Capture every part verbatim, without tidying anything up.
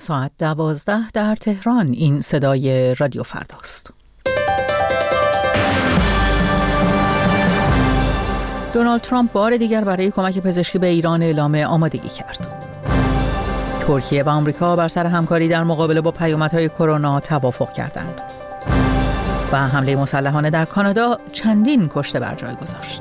ساعت دوازده در تهران. این صدای رادیو فرداست. دونالد ترامپ بار دیگر برای کمک پزشکی به ایران اعلام آمادگی کرد. ترکیه و آمریکا بر سر همکاری در مقابله با پیامدهای کرونا توافق کردند. و حمله مسلحانه در کانادا چندین کشته بر جای گذاشت.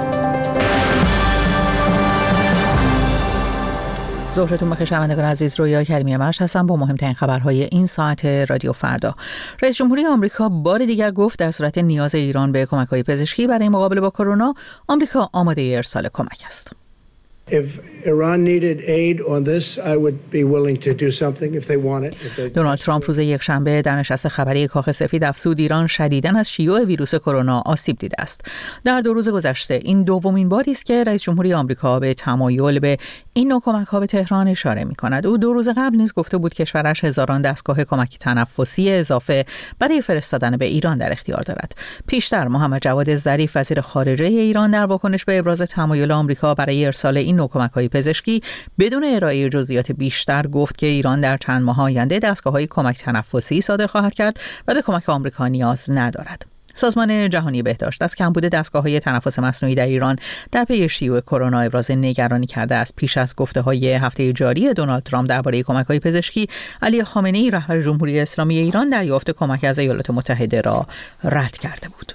ظهرتون بخیر شنوندگان عزیز، رویا کریمی مرش هستم با مهمترین خبرهای این ساعت رادیو فردا. رئیس جمهوری آمریکا بار دیگر گفت در صورت نیاز ایران به کمک‌های پزشکی برای مقابله با کرونا، آمریکا آماده ارسال کمک است. If Iran needed aid on this, I would be willing to do something if they want it. دونالد ترامپ روز یکشنبه در نشست خبری کاخ سفید افزود ایران شدیداً از شیوع ویروس کرونا آسیب دیده است. در دو روز گذشته این دومین باری است که رئیس جمهوری آمریکا به تمایل به این نوع کمک‌ها به تهران اشاره می‌کند. او دو روز قبل نیز گفته بود کشورش هزاران دستگاه کمک تنفسی اضافه برای فرستادن به ایران در اختیار دارد. پیشتر محمد جواد ظریف وزیر خارجه ایران در واکنش به ابراز تمایل آمریکا برای ارسال این نوع کمک‌های پزشکی بدون ارائه جزئیات بیشتر گفت که ایران در چند ماه آینده دستگاه‌های کمک تنفسی صادر خواهد کرد و به کمک آمریکا نیاز ندارد. سازمان جهانی بهداشت از کمبود دستگاه‌های تنفس مصنوعی در ایران در پی شیوع کرونا ابراز نگرانی کرده است. پیش از گفته‌های هفته جاری دونالد ترامپ درباره کمک‌های پزشکی، علی خامنه‌ای رهبر جمهوری اسلامی ایران دریافت کمک از ایالات متحده را رد کرده بود.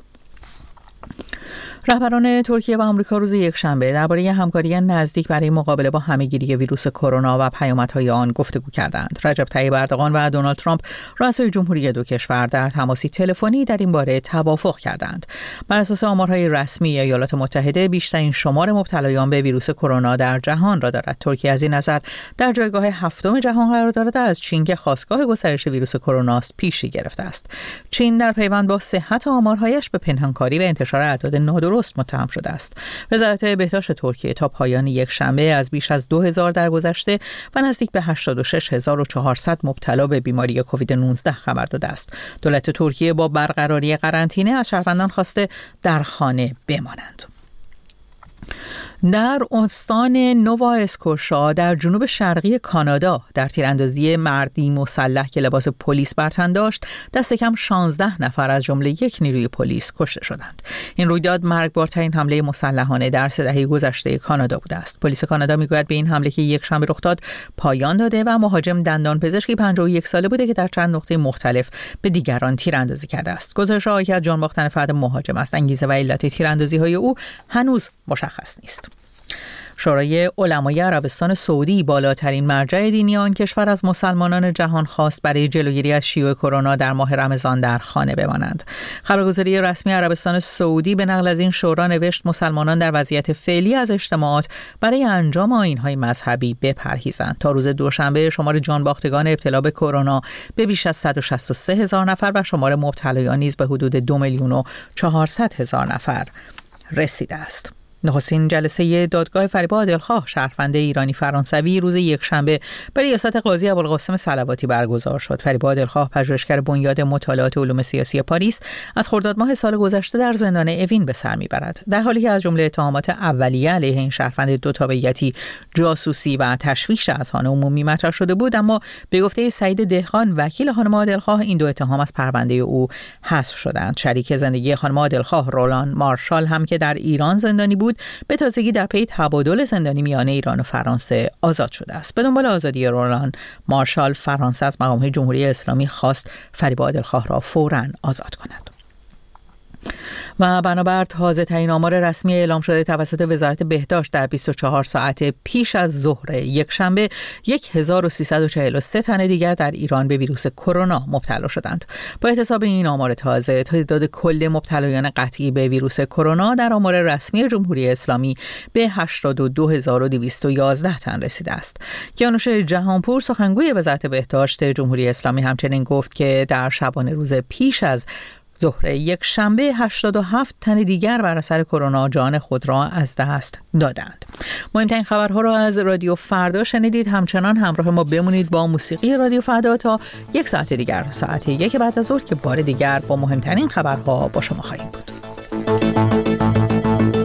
رهبران ترکیه و آمریکا روز یکشنبه درباره همکاری نزدیک برای مقابله با همه‌گیری ویروس کرونا و پیامدهای آن گفتگو کردند. رجب طیب اردوغان و دونالد ترامپ رؤسای جمهوری دو کشور در تماسی تلفنی در این باره توافق کردند. بر اساس آمارهای رسمی ایالات متحده، بیشترین شمار مبتلایان به ویروس کرونا در جهان را دارد. ترکیه از این نظر در جایگاه هفتم جهان قرار دارد، از چین که خاستگاه گسترش ویروس کرونا است پیشی گرفته است. چین در پیوند با صحت آمارهایش به پنهانکاری و انتشار اعداد نادرست متهم شده است. وزارت بهداشت ترکیه تا پایان یک شنبه از بیش از دو هزار درگذشته و نزدیک به هشتاد و شش هزار و چهارصد مبتلا به بیماری کووید نوزده خبر داده است. دولت ترکیه با برقراری قرنطینه از شهروندان خواسته در خانه بمانند. در استان نووا اسکوشا در جنوب شرقی کانادا در تیراندازی مردی مسلح که لباس پلیس بر تن داشت، دست کم شانزده نفر از جمله یک نیروی پلیس کشته شدند. این رویداد مرگبارترین حمله مسلحانه در سه دهه گذشته کانادا بوده است. پلیس کانادا میگوید به این حمله که یک شنبه رخ داد پایان داده و مهاجم دندان پزشکی پنجاه و یک ساله بوده که در چند نقطه مختلف به دیگران تیراندازی کرده است. گزارش‌ها حاکی از جان باختن فرد مهاجم است. انگیزه و علت تیراندازی‌های او هنوز مشخص نیست. شورای علمای عربستان سعودی، بالاترین مرجع دینی آن کشور، از مسلمانان جهان خواست برای جلوگیری از شیوع کرونا در ماه رمضان در خانه بمانند. خبرگزاری رسمی عربستان سعودی به نقل از این شورا نوشت مسلمانان در وضعیت فعلی از اجتماعات برای انجام آیین‌های مذهبی بپرهیزند. تا روز دوشنبه شمار جانباختگان ابتلا به کرونا به بیش از صد و شصت و سه هزار نفر و شمار مبتلایان نیز به حدود دو میلیون و چهارصد هزار نفر رسیده است. نخستین جلسه دادگاه فریبا عادلخواه شهروند ایرانی فرانسوی روز یکشنبه به ریاست قاضی ابوالقاسم صلواتی برگزار شد. فریبا عادلخواه پژوهشگر بنیاد مطالعات علوم سیاسی پاریس از خرداد ماه سال گذشته در زندان اوین به سر میبرد، در حالی که از جمله اتهامات اولیه علیه این شهروند دو تابعیتی جاسوسی و تشویش اذهان عمومی مطرح شده بود، اما به گفته سعید دهقان وکیل خانم عادلخواه این دو اتهام از پرونده او حذف شدند. شریک زندگی خانم عادلخواه رولان مارشال هم که در ایران زندانی بود به تازگی در پی تبادل زندانی میان ایران و فرانسه آزاد شده است. به دنبال آزادی رولان مارشال، فرانسه از مقام‌های جمهوری اسلامی خواست فریبا عادلخواه را فوراً آزاد کند. و بنابر تازه ترین آمار رسمی اعلام شده توسط وزارت بهداشت در بیست و چهار ساعت پیش از ظهر یکشنبه، هزار و سیصد و چهل و سه تن دیگر در ایران به ویروس کرونا مبتلا شدند. با احتساب این آمار تازه، تعداد کل مبتلایان قطعی به ویروس کرونا در آمار رسمی جمهوری اسلامی به هشتاد و دو هزار و دویست و یازده تن رسیده است. کیانوش جهانپور سخنگوی وزارت بهداشت جمهوری اسلامی همچنین گفت که در شبانه روز پیش از ظهر یک شنبه هشتاد و هفت تن دیگر بر اثر کرونا جان خود را از دست دادند. مهمترین خبرها را از رادیو فردا شنیدید. همچنان همراه ما بمونید با موسیقی رادیو فردا تا یک ساعت دیگر، ساعت یک بعد از ظهر، که بار دیگر با مهمترین خبرها با شما خواهیم بود.